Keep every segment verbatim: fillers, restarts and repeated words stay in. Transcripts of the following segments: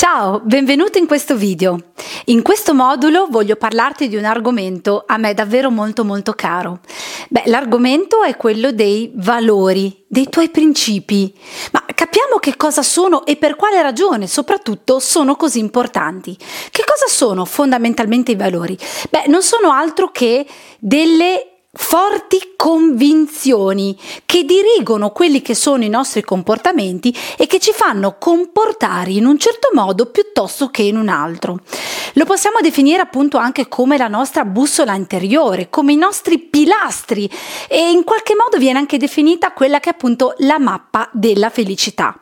Ciao, benvenuto in questo video. In questo modulo voglio parlarti di un argomento a me davvero molto molto caro. Beh, l'argomento è quello dei valori, dei tuoi principi. Ma capiamo che cosa sono e per quale ragione, soprattutto, sono così importanti. Che cosa sono fondamentalmente i valori? Beh, non sono altro che delle forti convinzioni che dirigono quelli che sono i nostri comportamenti e che ci fanno comportare in un certo modo piuttosto che in un altro. Lo possiamo definire appunto anche come la nostra bussola interiore, come i nostri pilastri, e in qualche modo viene anche definita quella che è appunto la mappa della felicità.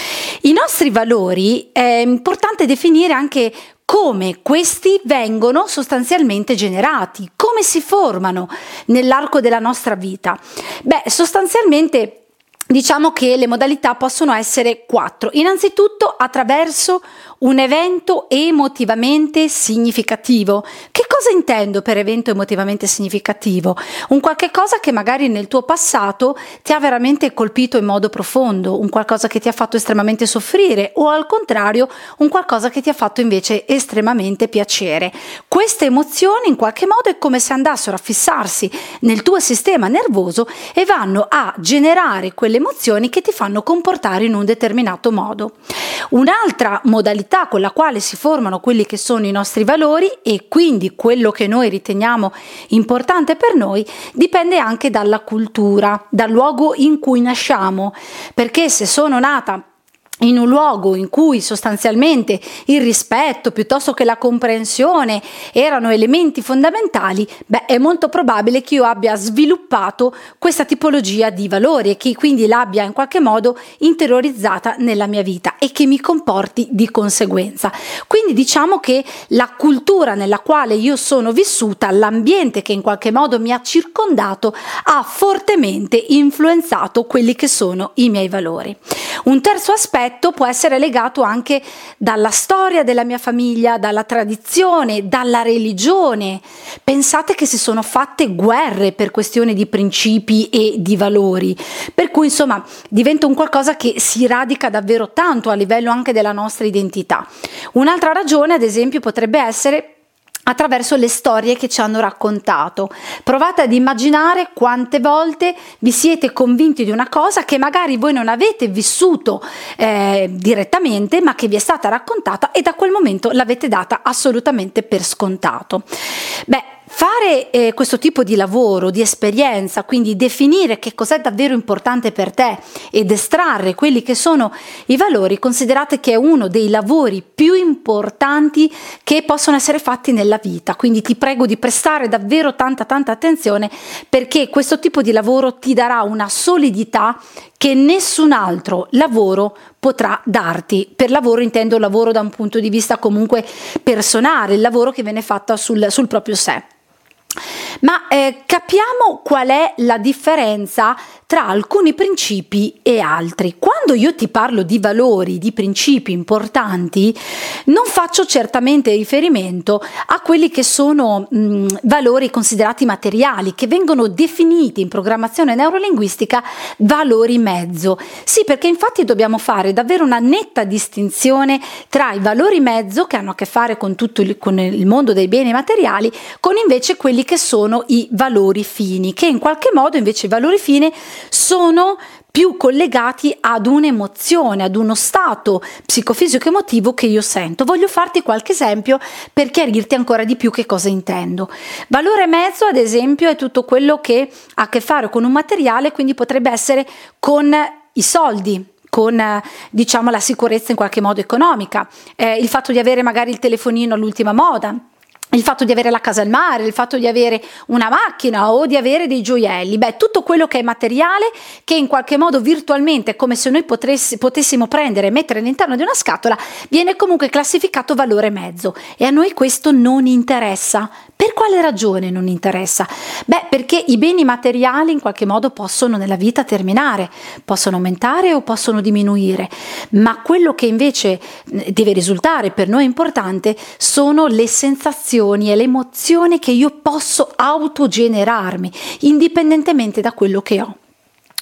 I nostri valori è importante definire anche come questi vengono sostanzialmente generati, come si formano nell'arco della nostra vita. Beh, sostanzialmente diciamo che le modalità possono essere quattro. Innanzitutto attraverso un evento emotivamente significativo. Che cosa intendo per evento emotivamente significativo? Un qualche cosa che magari nel tuo passato ti ha veramente colpito in modo profondo, un qualcosa che ti ha fatto estremamente soffrire o al contrario un qualcosa che ti ha fatto invece estremamente piacere. Queste emozioni in qualche modo è come se andassero a fissarsi nel tuo sistema nervoso e vanno a generare quelle emozioni che ti fanno comportare in un determinato modo. Un'altra modalità con la quale si formano quelli che sono i nostri valori e quindi quello che noi riteniamo importante per noi dipende anche dalla cultura, dal luogo in cui nasciamo, perché se sono nata in un luogo in cui sostanzialmente il rispetto piuttosto che la comprensione erano elementi fondamentali, beh, è molto probabile che io abbia sviluppato questa tipologia di valori e che quindi l'abbia in qualche modo interiorizzata nella mia vita e che mi comporti di conseguenza. Quindi diciamo che la cultura nella quale io sono vissuta, l'ambiente che in qualche modo mi ha circondato, ha fortemente influenzato quelli che sono i miei valori. Un terzo aspetto può essere legato anche dalla storia della mia famiglia, dalla tradizione, dalla religione. Pensate che si sono fatte guerre per questioni di principi e di valori, per cui insomma diventa un qualcosa che si radica davvero tanto a livello anche della nostra identità. Un'altra ragione, ad esempio, potrebbe essere attraverso le storie che ci hanno raccontato. Provate ad immaginare quante volte vi siete convinti di una cosa che magari voi non avete vissuto eh, direttamente, ma che vi è stata raccontata e da quel momento l'avete data assolutamente per scontato. Beh, fare eh, questo tipo di lavoro, di esperienza, quindi definire che cos'è davvero importante per te ed estrarre quelli che sono i valori, considerate che è uno dei lavori più importanti che possono essere fatti nella vita. Quindi ti prego di prestare davvero tanta tanta attenzione, perché questo tipo di lavoro ti darà una solidità che nessun altro lavoro potrà darti. Per lavoro intendo lavoro da un punto di vista comunque personale, il lavoro che viene fatto sul, sul proprio sé. Ma eh, capiamo qual è la differenza tra alcuni principi e altri. Quando io ti parlo di valori, di principi importanti, non faccio certamente riferimento a quelli che sono mh, valori considerati materiali, che vengono definiti in programmazione neurolinguistica valori mezzo. Sì, perché infatti dobbiamo fare davvero una netta distinzione tra i valori mezzo, che hanno a che fare con tutto il, con il mondo dei beni materiali, con invece quelli che sono i valori fini, che in qualche modo invece i valori fini sono più collegati ad un'emozione, ad uno stato psicofisico emotivo che io sento. Voglio farti qualche esempio per chiarirti ancora di più che cosa intendo. Valore mezzo, ad esempio, è tutto quello che ha a che fare con un materiale, quindi potrebbe essere con i soldi, con diciamo la sicurezza in qualche modo economica, eh, il fatto di avere magari il telefonino all'ultima moda, il fatto di avere la casa al mare, il fatto di avere una macchina o di avere dei gioielli. Beh, tutto quello che è materiale, che in qualche modo virtualmente è come se noi potessi, potessimo prendere e mettere all'interno di una scatola, viene comunque classificato valore mezzo e a noi questo non interessa. Per quale ragione non interessa? Beh, perché i beni materiali in qualche modo possono nella vita terminare, possono aumentare o possono diminuire, ma quello che invece deve risultare per noi importante sono le sensazioni e le emozioni che io posso autogenerarmi, indipendentemente da quello che ho.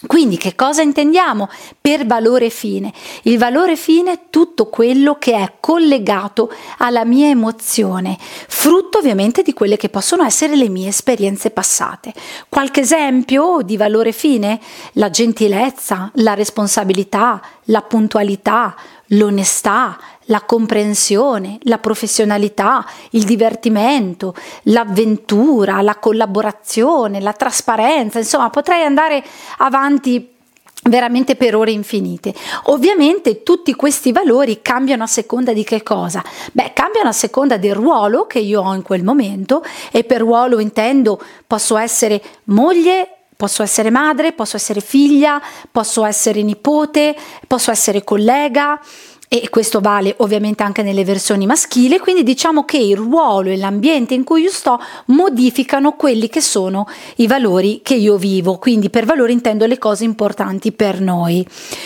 Quindi che cosa intendiamo per valore fine? Il valore fine è tutto quello che è collegato alla mia emozione, frutto ovviamente di quelle che possono essere le mie esperienze passate. Qualche esempio di valore fine? La gentilezza, la responsabilità, la puntualità, l'onestà, la comprensione, la professionalità, il divertimento, l'avventura, la collaborazione, la trasparenza, insomma potrei andare avanti veramente per ore infinite. Ovviamente tutti questi valori cambiano a seconda di che cosa? Beh, cambiano a seconda del ruolo che io ho in quel momento, e per ruolo intendo posso essere moglie, posso essere madre, posso essere figlia, posso essere nipote, posso essere collega, e questo vale ovviamente anche nelle versioni maschili. Quindi diciamo che il ruolo e l'ambiente in cui io sto modificano quelli che sono i valori che io vivo. Quindi per valori intendo le cose importanti per noi,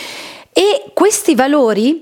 e questi valori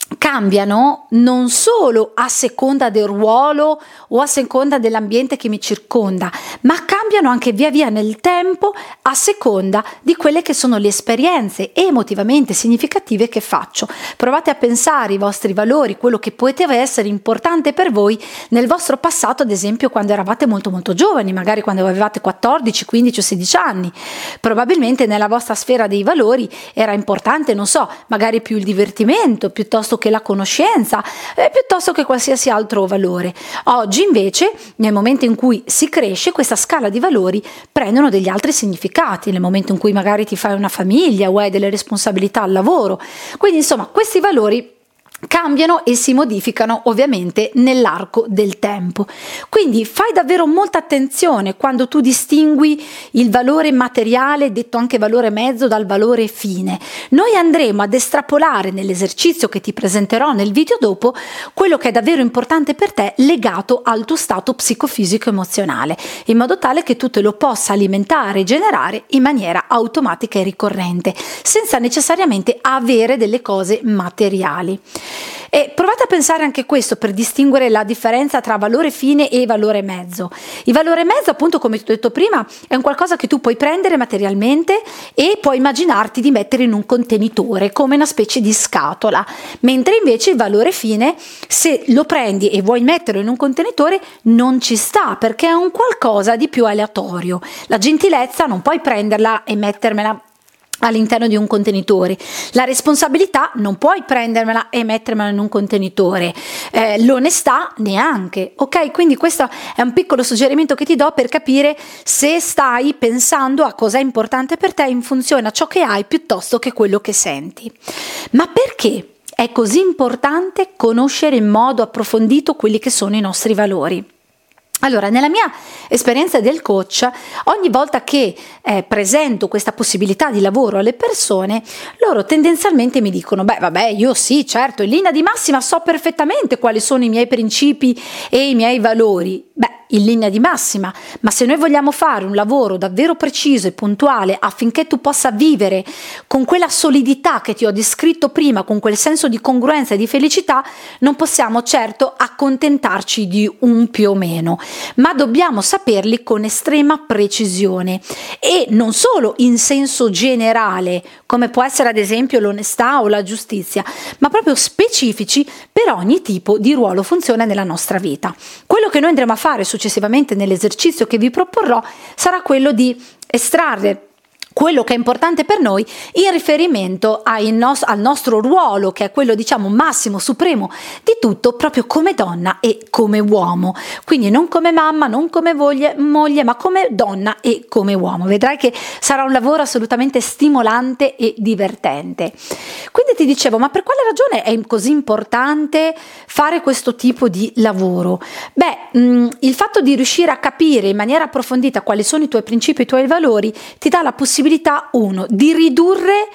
cambiano non solo a seconda del ruolo o a seconda dell'ambiente che mi circonda, ma cambiano anche via via nel tempo a seconda di quelle che sono le esperienze emotivamente significative che faccio. Provate a pensare i vostri valori, quello che poteva essere importante per voi nel vostro passato, ad esempio quando eravate molto molto giovani, magari quando avevate quattordici, quindici o sedici anni. Probabilmente nella vostra sfera dei valori era importante, non so, magari più il divertimento piuttosto che la conoscenza, eh, piuttosto che qualsiasi altro valore. Oggi invece, nel momento in cui si cresce, questa scala di valori prendono degli altri significati, nel momento in cui magari ti fai una famiglia o hai delle responsabilità al lavoro. Quindi insomma questi valori cambiano e si modificano ovviamente nell'arco del tempo. Quindi fai davvero molta attenzione quando tu distingui il valore materiale, detto anche valore mezzo, dal valore fine. Noi andremo ad estrapolare nell'esercizio che ti presenterò nel video dopo quello che è davvero importante per te legato al tuo stato psicofisico emozionale, in modo tale che tu te lo possa alimentare e generare in maniera automatica e ricorrente, senza necessariamente avere delle cose materiali. E provate a pensare anche questo per distinguere la differenza tra valore fine e valore mezzo. Il valore mezzo, appunto, come ti ho detto prima, è un qualcosa che tu puoi prendere materialmente e puoi immaginarti di mettere in un contenitore, come una specie di scatola, mentre invece il valore fine, se lo prendi e vuoi metterlo in un contenitore, non ci sta, perché è un qualcosa di più aleatorio. La gentilezza non puoi prenderla e mettermela all'interno di un contenitore, la responsabilità non puoi prendermela e mettermela in un contenitore, eh, l'onestà neanche, ok? Quindi questo è un piccolo suggerimento che ti do per capire se stai pensando a cosa è importante per te in funzione a ciò che hai piuttosto che quello che senti. Ma perché è così importante conoscere in modo approfondito quelli che sono i nostri valori? Allora, nella mia esperienza del coach, ogni volta che eh, presento questa possibilità di lavoro alle persone, loro tendenzialmente mi dicono: beh, vabbè, io sì, certo, in linea di massima so perfettamente quali sono i miei principi e i miei valori. Beh, in linea di massima, ma se noi vogliamo fare un lavoro davvero preciso e puntuale affinché tu possa vivere con quella solidità che ti ho descritto prima, con quel senso di congruenza e di felicità, non possiamo certo accontentarci di un più o meno, ma dobbiamo saperli con estrema precisione, e non solo in senso generale, come può essere ad esempio l'onestà o la giustizia, ma proprio specifici per ogni tipo di ruolo o funzione nella nostra vita. Quello che noi andremo a fare successivamente nell'esercizio che vi proporrò sarà quello di estrarre quello che è importante per noi in riferimento ai nos- al nostro ruolo, che è quello, diciamo, massimo, supremo di tutto, proprio come donna e come uomo. Quindi non come mamma, non come voglie, moglie, ma come donna e come uomo. Vedrai che sarà un lavoro assolutamente stimolante e divertente. Quindi ti dicevo, ma per quale ragione è così importante fare questo tipo di lavoro? Beh, mh, il fatto di riuscire a capire in maniera approfondita quali sono i tuoi principi e i tuoi valori ti dà la possibilità, uno, di ridurre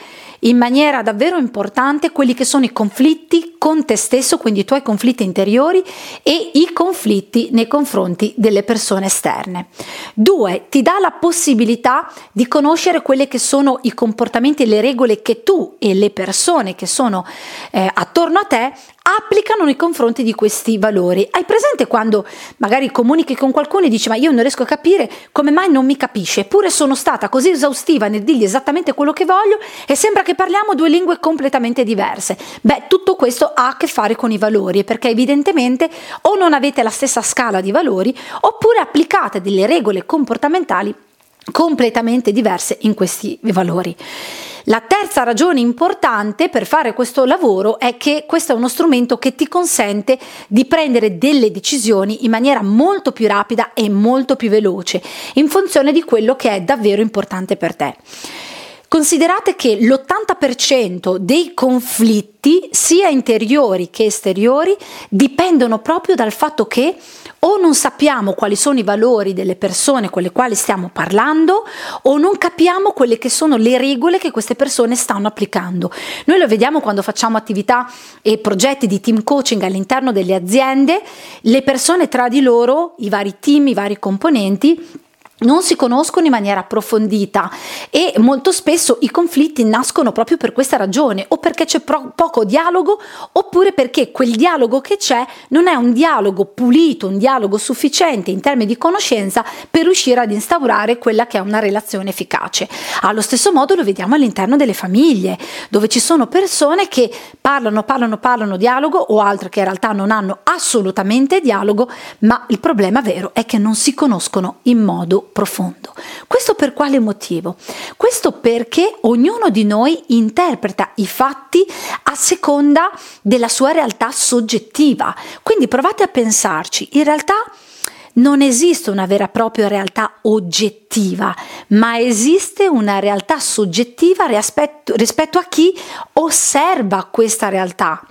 in maniera davvero importante quelli che sono i conflitti con te stesso, quindi i tuoi conflitti interiori e i conflitti nei confronti delle persone esterne. Due, ti dà la possibilità di conoscere quelli che sono i comportamenti e le regole che tu e le persone che sono eh, attorno a te applicano nei confronti di questi valori. Hai presente quando magari comunichi con qualcuno e dici ma io non riesco a capire come mai non mi capisce, eppure sono stata così esaustiva nel dirgli esattamente quello che voglio e sembra che parliamo due lingue completamente diverse. Beh, tutto questo ha a che fare con i valori, perché evidentemente o non avete la stessa scala di valori oppure applicate delle regole comportamentali completamente diverse in questi valori. La terza ragione importante per fare questo lavoro è che questo è uno strumento che ti consente di prendere delle decisioni in maniera molto più rapida e molto più veloce, in funzione di quello che è davvero importante per te. Considerate che l'ottanta per cento dei conflitti, sia interiori che esteriori, dipendono proprio dal fatto che o non sappiamo quali sono i valori delle persone con le quali stiamo parlando o non capiamo quelle che sono le regole che queste persone stanno applicando. Noi lo vediamo quando facciamo attività e progetti di team coaching all'interno delle aziende, le persone tra di loro, i vari team, i vari componenti, non si conoscono in maniera approfondita e molto spesso i conflitti nascono proprio per questa ragione, o perché c'è pro- poco dialogo oppure perché quel dialogo che c'è non è un dialogo pulito, un dialogo sufficiente in termini di conoscenza per riuscire ad instaurare quella che è una relazione efficace. Allo stesso modo lo vediamo all'interno delle famiglie, dove ci sono persone che parlano, parlano, parlano dialogo o altre che in realtà non hanno assolutamente dialogo, ma il problema vero è che non si conoscono in modo profondo. Questo per quale motivo? Questo perché ognuno di noi interpreta i fatti a seconda della sua realtà soggettiva. Quindi provate a pensarci, in realtà non esiste una vera e propria realtà oggettiva, ma esiste una realtà soggettiva rispetto, rispetto a chi osserva questa realtà.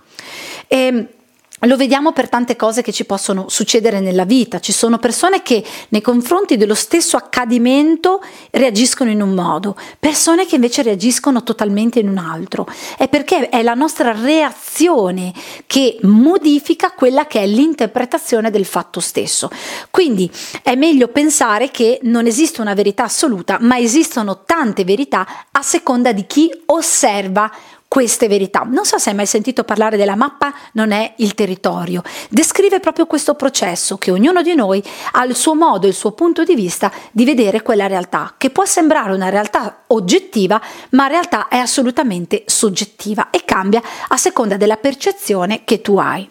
E lo vediamo per tante cose che ci possono succedere nella vita. Ci sono persone che nei confronti dello stesso accadimento reagiscono in un modo, persone che invece reagiscono totalmente in un altro. È perché è la nostra reazione che modifica quella che è l'interpretazione del fatto stesso. Quindi è meglio pensare che non esiste una verità assoluta, ma esistono tante verità a seconda di chi osserva queste verità. Non so se hai mai sentito parlare della mappa non è il territorio. Descrive proprio questo processo, che ognuno di noi ha il suo modo, il suo punto di vista di vedere quella realtà, che può sembrare una realtà oggettiva, ma in realtà è assolutamente soggettiva e cambia a seconda della percezione che tu hai.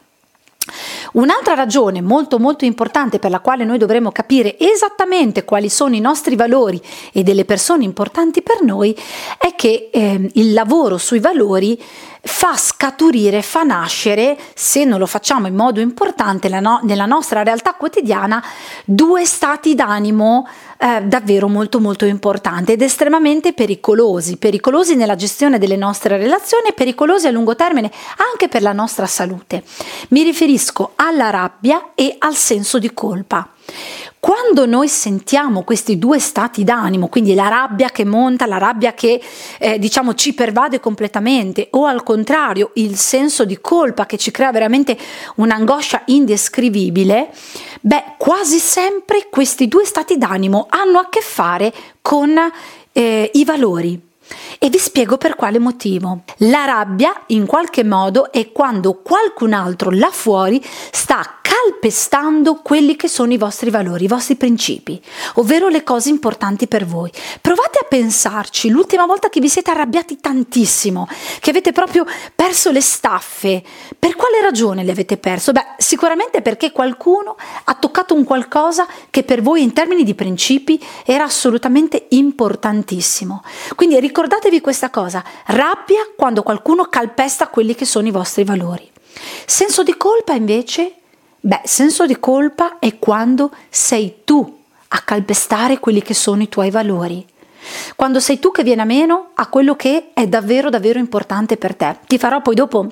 Un'altra ragione molto molto importante per la quale noi dovremmo capire esattamente quali sono i nostri valori e delle persone importanti per noi è che eh, il lavoro sui valori fa scaturire, fa nascere, se non lo facciamo in modo importante la no- nella nostra realtà quotidiana, due stati d'animo eh, davvero molto molto importanti ed estremamente pericolosi, pericolosi nella gestione delle nostre relazioni e pericolosi a lungo termine anche per la nostra salute. Mi riferisco alla rabbia e al senso di colpa. Quando noi sentiamo questi due stati d'animo, quindi la rabbia che monta, la rabbia che eh, diciamo ci pervade completamente, o al contrario il senso di colpa che ci crea veramente un'angoscia indescrivibile, beh, quasi sempre questi due stati d'animo hanno a che fare con eh, i valori. E vi spiego per quale motivo. La rabbia, in qualche modo, è quando qualcun altro là fuori sta calpestando quelli che sono i vostri valori, i vostri principi, ovvero le cose importanti per voi. Provate a pensarci, l'ultima volta che vi siete arrabbiati tantissimo, che avete proprio perso le staffe. Per quale ragione le avete perso? Beh, sicuramente perché qualcuno ha toccato un qualcosa che per voi in termini di principi era assolutamente importantissimo. Quindi ricordatevi questa cosa, rabbia quando qualcuno calpesta quelli che sono i vostri valori. Senso di colpa invece? Beh, senso di colpa è quando sei tu a calpestare quelli che sono i tuoi valori. Quando sei tu che viene a meno a quello che è davvero davvero importante per te. Ti farò poi dopo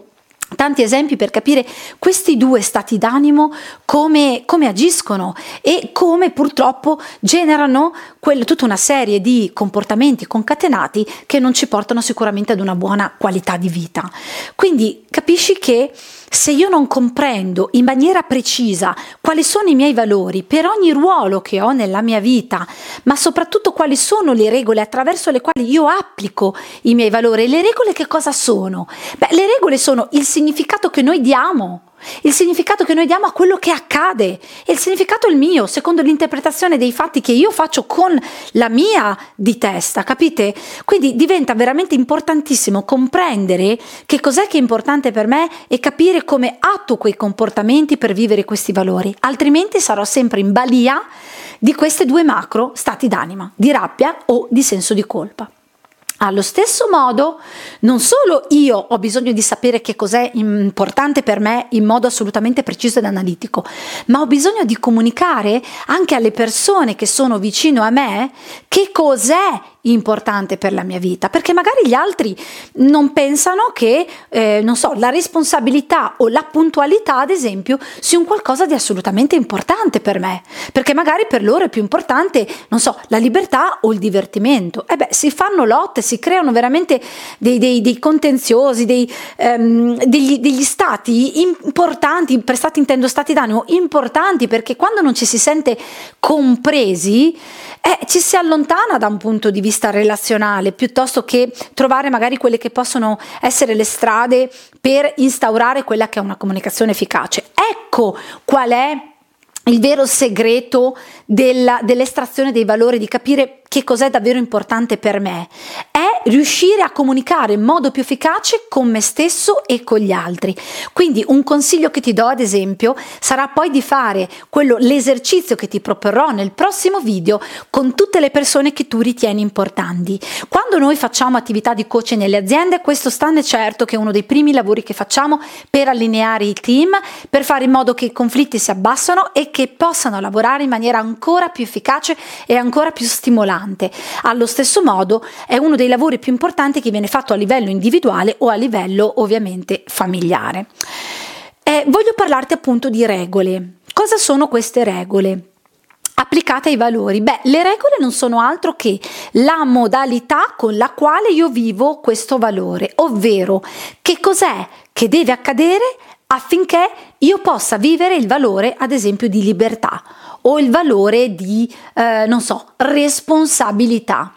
tanti esempi per capire questi due stati d'animo come, come agiscono e come purtroppo generano quel, tutta una serie di comportamenti concatenati che non ci portano sicuramente ad una buona qualità di vita. Quindi capisci che se io non comprendo in maniera precisa quali sono i miei valori per ogni ruolo che ho nella mia vita, ma soprattutto quali sono le regole attraverso le quali io applico i miei valori, le regole che cosa sono? Beh, le regole sono il significato che noi diamo, il significato che noi diamo a quello che accade, e il significato è il mio, secondo l'interpretazione dei fatti che io faccio con la mia di testa, capite? Quindi diventa veramente importantissimo comprendere che cos'è che è importante per me e capire come attuo quei comportamenti per vivere questi valori, altrimenti sarò sempre in balia di queste due macro stati d'anima, di rabbia o di senso di colpa. Allo stesso modo, non solo io ho bisogno di sapere che cos'è importante per me in modo assolutamente preciso ed analitico, ma ho bisogno di comunicare anche alle persone che sono vicino a me che cos'è importante per la mia vita, perché magari gli altri non pensano che, eh, non so, la responsabilità o la puntualità, ad esempio, sia un qualcosa di assolutamente importante per me, perché magari per loro è più importante, non so, la libertà o il divertimento. E beh, si fanno lotte, si creano veramente dei, dei, dei contenziosi, dei, ehm, degli, degli stati importanti, per stati intendo stati d'animo importanti, perché quando non ci si sente compresi, eh, ci si allontana da un punto di vista relazionale, piuttosto che trovare magari quelle che possono essere le strade per instaurare quella che è una comunicazione efficace. Ecco qual è il vero segreto della, dell'estrazione dei valori, di capire che cos'è davvero importante per me, è riuscire a comunicare in modo più efficace con me stesso e con gli altri. Quindi un consiglio che ti do, ad esempio, sarà poi di fare quello, l'esercizio che ti proporrò nel prossimo video con tutte le persone che tu ritieni importanti. Quando noi facciamo attività di coaching nelle aziende, questo stanne certo che è uno dei primi lavori che facciamo per allineare i team, per fare in modo che i conflitti si abbassano e che possano lavorare in maniera ancora più efficace e ancora più stimolante. Allo stesso modo è uno dei lavori più importanti che viene fatto a livello individuale o a livello ovviamente familiare. Eh, voglio parlarti appunto di regole. Cosa sono queste regole applicate ai valori? Beh, le regole non sono altro che la modalità con la quale io vivo questo valore, ovvero che cos'è che deve accadere affinché io possa vivere il valore, ad esempio, di libertà o il valore di, eh, non so, responsabilità.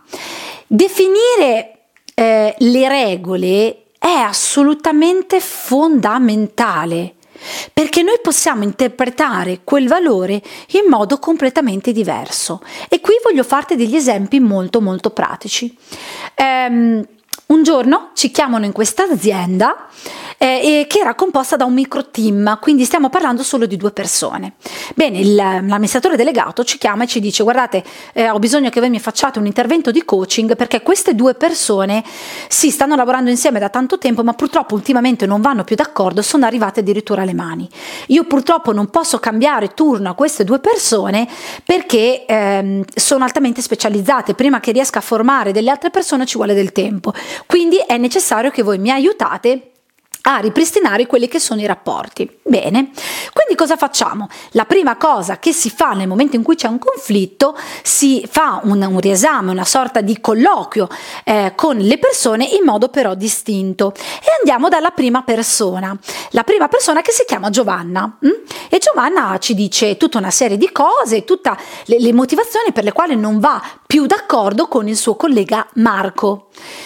Definire eh, le regole è assolutamente fondamentale, perché noi possiamo interpretare quel valore in modo completamente diverso. E qui voglio farti degli esempi molto molto pratici. Um, un giorno ci chiamano in questa azienda eh, che era composta da un micro team, quindi stiamo parlando solo di due persone. Bene, il, l'amministratore delegato ci chiama e ci dice: guardate, eh, ho bisogno che voi mi facciate un intervento di coaching, perché queste due persone sì, stanno lavorando insieme da tanto tempo, ma purtroppo ultimamente non vanno più d'accordo, sono arrivate addirittura alle mani. Io purtroppo non posso cambiare turno a queste due persone perché ehm, sono altamente specializzate, prima che riesca a formare delle altre persone ci vuole del tempo, quindi è necessario che voi mi aiutate a ripristinare quelli che sono i rapporti. Bene, quindi cosa facciamo? La prima cosa che si fa nel momento in cui c'è un conflitto, si fa un, un riesame, una sorta di colloquio eh, con le persone in modo però distinto, e andiamo dalla prima persona, la prima persona che si chiama Giovanna, hm? E Giovanna ci dice tutta una serie di cose, tutte le, le motivazioni per le quali non va più d'accordo con il suo collega Marco.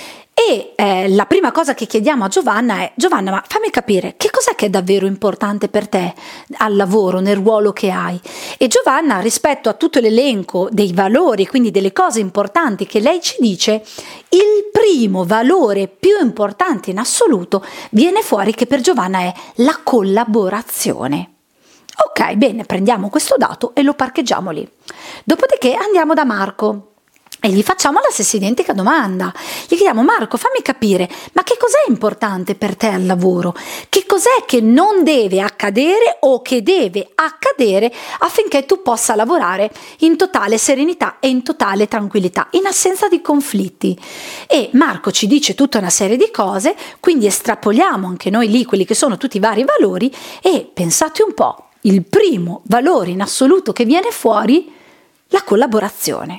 E eh, la prima cosa che chiediamo a Giovanna è: Giovanna, ma fammi capire, che cos'è che è davvero importante per te al lavoro, nel ruolo che hai? E Giovanna, rispetto a tutto l'elenco dei valori, quindi delle cose importanti che lei ci dice, il primo valore più importante in assoluto viene fuori che per Giovanna è la collaborazione. Ok, bene, prendiamo questo dato e lo parcheggiamo lì. Dopodiché andiamo da Marco. E gli facciamo la stessa identica domanda. Gli chiediamo: Marco, fammi capire, ma che cos'è importante per te al lavoro? Che cos'è che non deve accadere o che deve accadere affinché tu possa lavorare in totale serenità e in totale tranquillità, in assenza di conflitti? E Marco ci dice tutta una serie di cose, quindi estrapoliamo anche noi lì quelli che sono tutti i vari valori e pensate un po', il primo valore in assoluto che viene fuori, la collaborazione.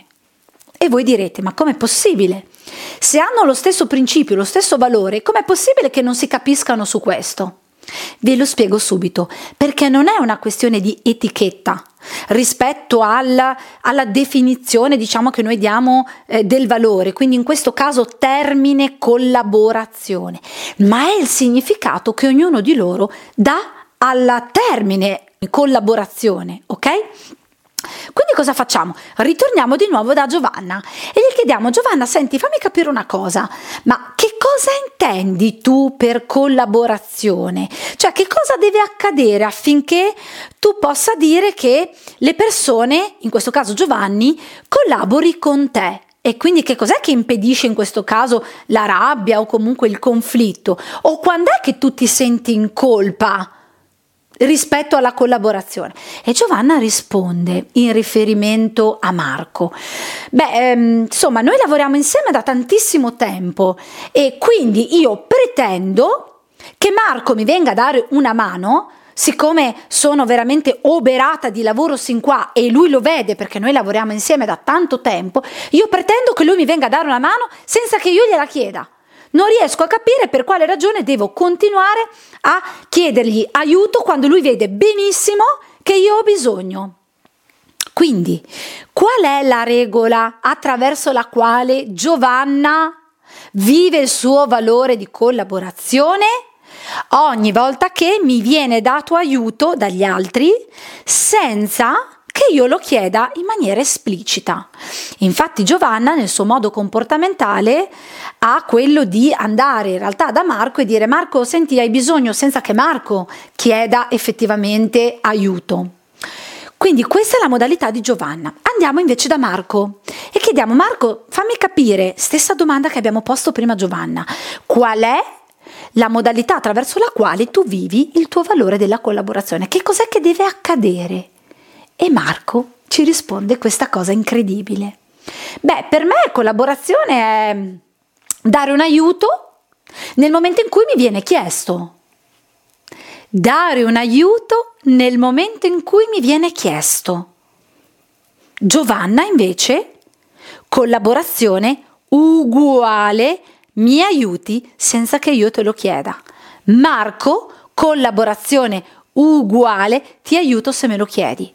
E voi direte: ma com'è possibile? Se hanno lo stesso principio, lo stesso valore, com'è possibile che non si capiscano su questo? Ve lo spiego subito, perché non è una questione di etichetta rispetto alla, alla definizione, diciamo, che noi diamo eh, del valore, quindi in questo caso termine collaborazione, ma è il significato che ognuno di loro dà alla termine collaborazione, ok? Quindi cosa facciamo? Ritorniamo di nuovo da Giovanna e gli chiediamo: Giovanna, senti, fammi capire una cosa, ma che cosa intendi tu per collaborazione? Cioè, che cosa deve accadere affinché tu possa dire che le persone, in questo caso Giovanni, collabori con te? E quindi che cos'è che impedisce in questo caso la rabbia o comunque il conflitto? O quando è che tu ti senti in colpa rispetto alla collaborazione? E Giovanna risponde in riferimento a Marco: beh, ehm, insomma, noi lavoriamo insieme da tantissimo tempo e quindi io pretendo che Marco mi venga a dare una mano, siccome sono veramente oberata di lavoro sin qua e lui lo vede perché noi lavoriamo insieme da tanto tempo, io pretendo che lui mi venga a dare una mano senza che io gliela chieda. Non riesco a capire per quale ragione devo continuare a chiedergli aiuto quando lui vede benissimo che io ho bisogno. Quindi, qual è la regola attraverso la quale Giovanna vive il suo valore di collaborazione? Ogni volta che mi viene dato aiuto dagli altri senza che io lo chieda in maniera esplicita. Infatti Giovanna nel suo modo comportamentale ha quello di andare in realtà da Marco e dire: Marco, senti, hai bisogno, senza che Marco chieda effettivamente aiuto. Quindi questa è la modalità di Giovanna. Andiamo invece da Marco e chiediamo: Marco, fammi capire, stessa domanda che abbiamo posto prima a Giovanna, qual è la modalità attraverso la quale tu vivi il tuo valore della collaborazione? Che cos'è che deve accadere? E Marco ci risponde questa cosa incredibile: beh, per me collaborazione è dare un aiuto nel momento in cui mi viene chiesto. Dare un aiuto nel momento in cui mi viene chiesto. Giovanna invece, collaborazione uguale, mi aiuti senza che io te lo chieda. Marco, collaborazione uguale, ti aiuto se me lo chiedi.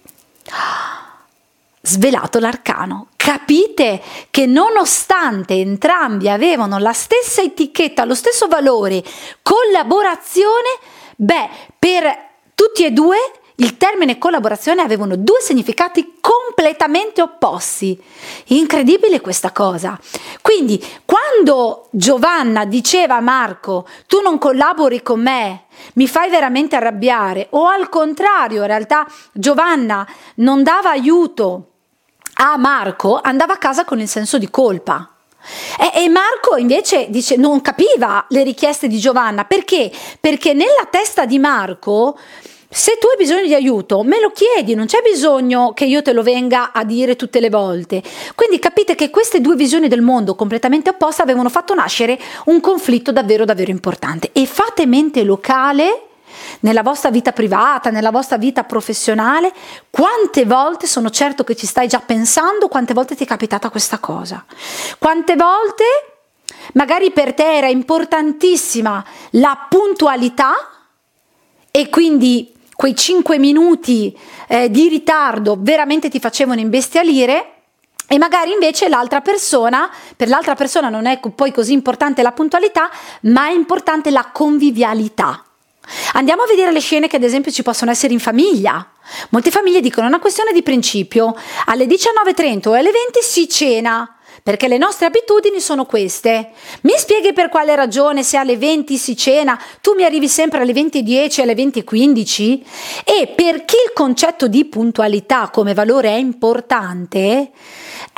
Svelato l'arcano. Capite che nonostante entrambi avevano la stessa etichetta, lo stesso valore, collaborazione, beh, per tutti e due il termine collaborazione avevano due significati completamente opposti. Incredibile questa cosa. Quindi quando Giovanna diceva a Marco: tu non collabori con me, mi fai veramente arrabbiare, o al contrario, in realtà Giovanna non dava aiuto a Marco, andava a casa con il senso di colpa. E, e Marco invece dice, non capiva le richieste di Giovanna. Perché? Perché nella testa di Marco, se tu hai bisogno di aiuto, me lo chiedi, non c'è bisogno che io te lo venga a dire tutte le volte. Quindi capite che queste due visioni del mondo completamente opposte avevano fatto nascere un conflitto davvero davvero importante. E fate mente locale nella vostra vita privata, nella vostra vita professionale, quante volte, sono certo che ci stai già pensando, quante volte ti è capitata questa cosa. Quante volte magari per te era importantissima la puntualità e quindi quei cinque minuti eh, di ritardo veramente ti facevano imbestialire, e magari invece l'altra persona, per l'altra persona non è poi così importante la puntualità, ma è importante la convivialità. Andiamo a vedere le scene che ad esempio ci possono essere in famiglia. Molte famiglie dicono: è una questione di principio, alle diciannove e trenta o alle venti si cena, perché le nostre abitudini sono queste. Mi spieghi per quale ragione se alle venti si cena, tu mi arrivi sempre alle venti e dieci, alle venti e quindici? E per chi il concetto di puntualità come valore è importante,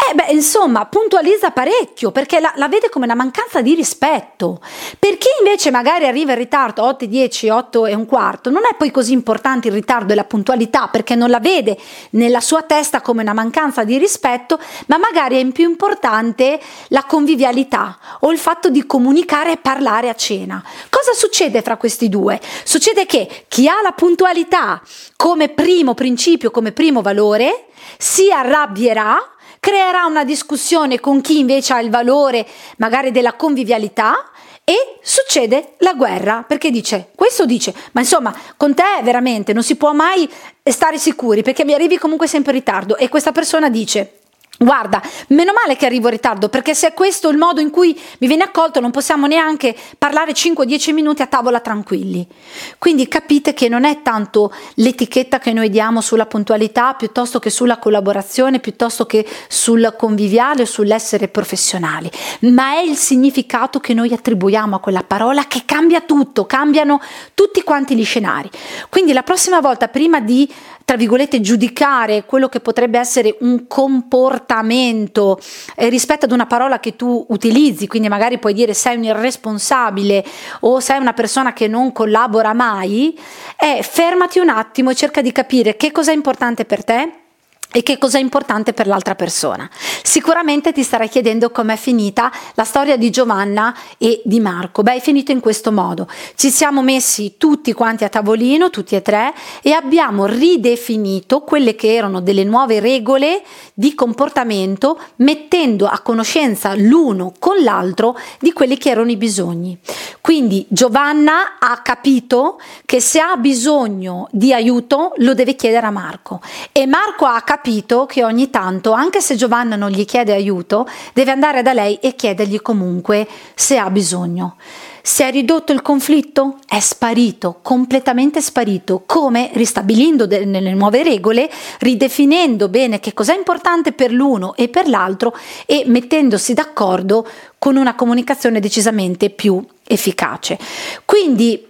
Eh beh, insomma, puntualizza parecchio perché la, la vede come una mancanza di rispetto. Per chi invece magari arriva in ritardo otto e dieci, otto e un quarto, non è poi così importante il ritardo e la puntualità perché non la vede nella sua testa come una mancanza di rispetto, ma magari è più importante la convivialità o il fatto di comunicare e parlare a cena. Cosa succede fra questi due? Succede che chi ha la puntualità come primo principio, come primo valore, si arrabbierà, creerà una discussione con chi invece ha il valore magari della convivialità e succede la guerra, perché dice, questo dice, ma insomma con te veramente non si può mai stare sicuri perché mi arrivi comunque sempre in ritardo, e questa persona dice, guarda, meno male che arrivo in ritardo perché se è questo il modo in cui mi viene accolto non possiamo neanche parlare cinque dieci minuti a tavola tranquilli. Quindi capite che non è tanto l'etichetta che noi diamo sulla puntualità piuttosto che sulla collaborazione, piuttosto che sul conviviale o sull'essere professionali, ma è il significato che noi attribuiamo a quella parola che cambia tutto, cambiano tutti quanti gli scenari. Quindi la prossima volta, prima di tra virgolette giudicare quello che potrebbe essere un comportamento eh, rispetto ad una parola che tu utilizzi, quindi magari puoi dire sei un irresponsabile o sei una persona che non collabora mai, è fermati un attimo e cerca di capire che cosa è importante per te e che cosa è importante per l'altra persona. Sicuramente ti starai chiedendo com'è finita la storia di Giovanna e di Marco. Beh, è finito in questo modo. Ci siamo messi tutti quanti a tavolino, tutti e tre, e abbiamo ridefinito quelle che erano delle nuove regole di comportamento, mettendo a conoscenza l'uno con l'altro di quelli che erano i bisogni. Quindi Giovanna ha capito che se ha bisogno di aiuto lo deve chiedere a Marco, e Marco ha capito che ogni tanto, anche se Giovanna non gli chiede aiuto, deve andare da lei e chiedergli comunque se ha bisogno. Si è ridotto il conflitto? È sparito, completamente sparito, come ristabilindo delle nuove regole, ridefinendo bene che cosa è importante per l'uno e per l'altro e mettendosi d'accordo con una comunicazione decisamente più efficace. Quindi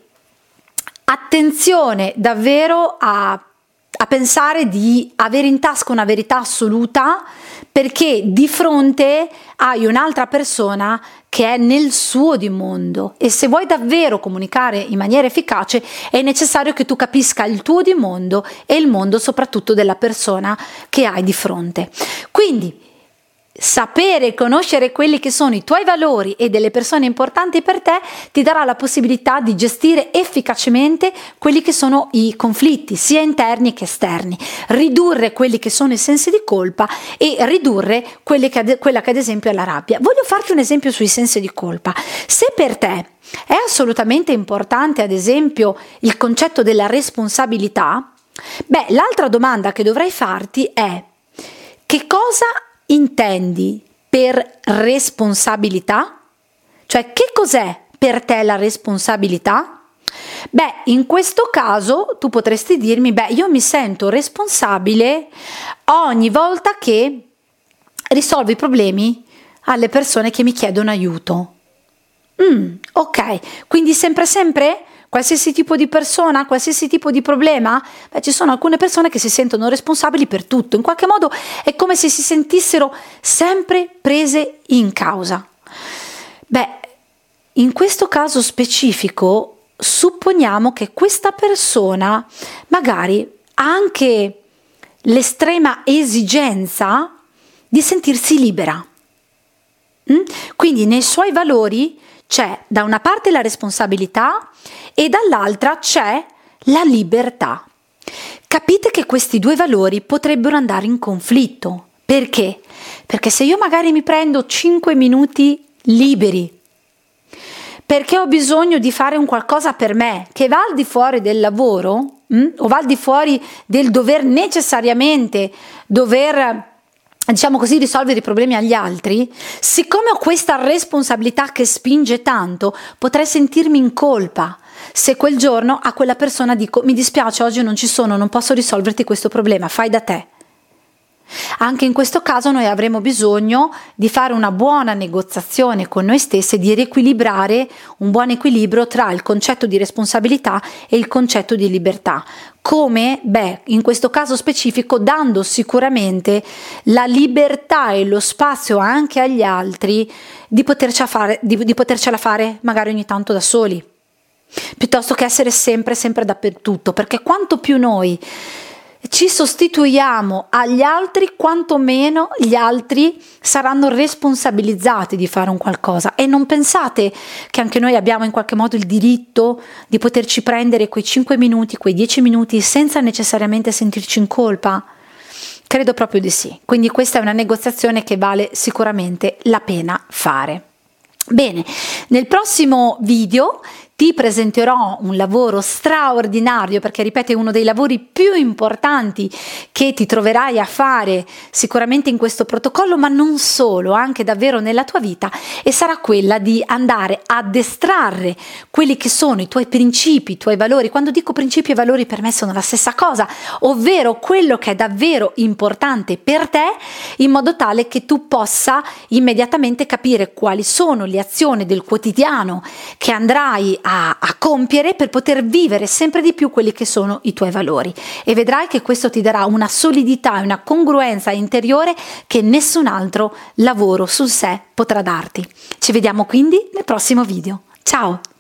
attenzione davvero a a pensare di avere in tasca una verità assoluta, perché di fronte hai un'altra persona che è nel suo di mondo, e se vuoi davvero comunicare in maniera efficace è necessario che tu capisca il tuo di mondo e il mondo soprattutto della persona che hai di fronte. Quindi sapere e conoscere quelli che sono i tuoi valori e delle persone importanti per te ti darà la possibilità di gestire efficacemente quelli che sono i conflitti, sia interni che esterni, ridurre quelli che sono i sensi di colpa e ridurre quelli che ad, quella che ad esempio è la rabbia. Voglio farti un esempio sui sensi di colpa. Se per te è assolutamente importante ad esempio il concetto della responsabilità, beh, l'altra domanda che dovrai farti è: che cosa intendi per responsabilità? Cioè, che cos'è per te la responsabilità? Beh, in questo caso tu potresti dirmi, beh, io mi sento responsabile ogni volta che risolvo i problemi alle persone che mi chiedono aiuto. Mm, ok, quindi sempre sempre? Qualsiasi tipo di persona, qualsiasi tipo di problema? Beh, ci sono alcune persone che si sentono responsabili per tutto, in qualche modo è come se si sentissero sempre prese in causa. Beh, in questo caso specifico supponiamo che questa persona magari ha anche l'estrema esigenza di sentirsi libera. Mm? Quindi nei suoi valori c'è da una parte la responsabilità e dall'altra c'è la libertà. Capite che questi due valori potrebbero andare in conflitto. Perché? Perché se io magari mi prendo cinque minuti liberi perché ho bisogno di fare un qualcosa per me che va al di fuori del lavoro mh, o va al di fuori del dover necessariamente dover, diciamo così, risolvere i problemi agli altri, siccome ho questa responsabilità che spinge tanto, potrei sentirmi in colpa se quel giorno a quella persona dico: mi dispiace, oggi non ci sono, non posso risolverti questo problema, fai da te. Anche in questo caso noi avremo bisogno di fare una buona negoziazione con noi stessi, di riequilibrare un buon equilibrio tra il concetto di responsabilità e il concetto di libertà. Come? Beh, in questo caso specifico dando sicuramente la libertà e lo spazio anche agli altri di potercela fare, di, di potercela fare magari ogni tanto da soli, piuttosto che essere sempre, sempre dappertutto, perché quanto più noi ci sostituiamo agli altri, quanto meno gli altri saranno responsabilizzati di fare un qualcosa. E non pensate che anche noi abbiamo in qualche modo il diritto di poterci prendere quei cinque minuti, quei dieci minuti senza necessariamente sentirci in colpa? Credo proprio di sì. Quindi questa è una negoziazione che vale sicuramente la pena fare. Bene, nel prossimo video ti presenterò un lavoro straordinario, perché ripeto è uno dei lavori più importanti che ti troverai a fare sicuramente in questo protocollo, ma non solo, anche davvero nella tua vita, e sarà quella di andare ad estrarre quelli che sono i tuoi principi, i tuoi valori. Quando dico principi e valori per me sono la stessa cosa, ovvero quello che è davvero importante per te, in modo tale che tu possa immediatamente capire quali sono le azioni del quotidiano che andrai A, a compiere per poter vivere sempre di più quelli che sono i tuoi valori, e vedrai che questo ti darà una solidità e una congruenza interiore che nessun altro lavoro su sé potrà darti. Ci vediamo quindi nel prossimo video. Ciao!